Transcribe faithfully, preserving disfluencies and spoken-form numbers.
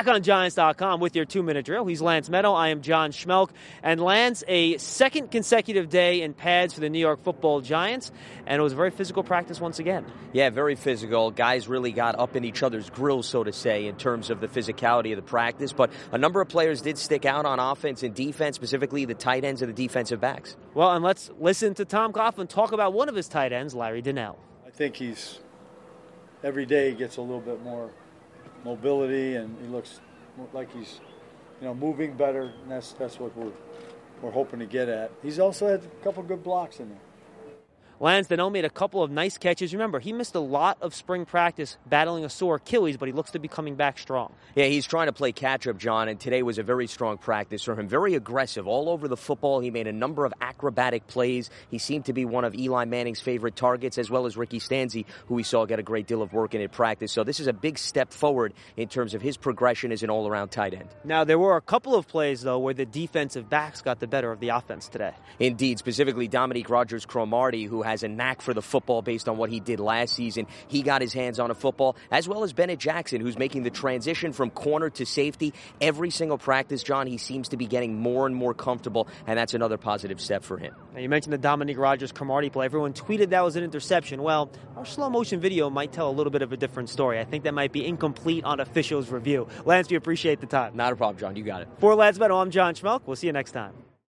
Back on Giants dot com with your two-minute drill. He's Lance Meadow. I am John Schmelk. And Lance, a second consecutive day in pads for the New York Football Giants, and it was a very physical practice once again. Yeah, very physical. Guys really got up in each other's grills, so to say, in terms of the physicality of the practice. But a number of players did stick out on offense and defense, specifically the tight ends and the defensive backs. Well, and let's listen to Tom Coughlin talk about one of his tight ends, Larry Donnell. I think he's, every day he gets a little bit more mobility, and he looks like he's, you know, moving better, and that's that's what we're we're hoping to get at. He's also had a couple good blocks in there. Lance Donnell made a couple of nice catches. Remember, he missed a lot of spring practice battling a sore Achilles, but he looks to be coming back strong. Yeah, he's trying to play catch-up, John, and today was a very strong practice for him. Very aggressive all over the football. He made a number of acrobatic plays. He seemed to be one of Eli Manning's favorite targets, as well as Ricky Stanzi, who we saw get a great deal of work in at practice. So this is a big step forward in terms of his progression as an all-around tight end. Now, there were a couple of plays, though, where the defensive backs got the better of the offense today. Indeed, specifically Dominique Rodgers-Cromartie, who has a knack for the football based on what he did last season. He got his hands on a football, as well as Bennett Jackson, who's making the transition from corner to safety. Every single practice, John, he seems to be getting more and more comfortable, and that's another positive step for him. Now, you mentioned the Dominique Rodgers-Cromartie play. Everyone tweeted that was an interception. Well, our slow-motion video might tell a little bit of a different story. I think that might be incomplete on officials' review. Lance, we appreciate the time. Not a problem, John. You got it. For Lance Meadow, I'm John Schmelk. We'll see you next time.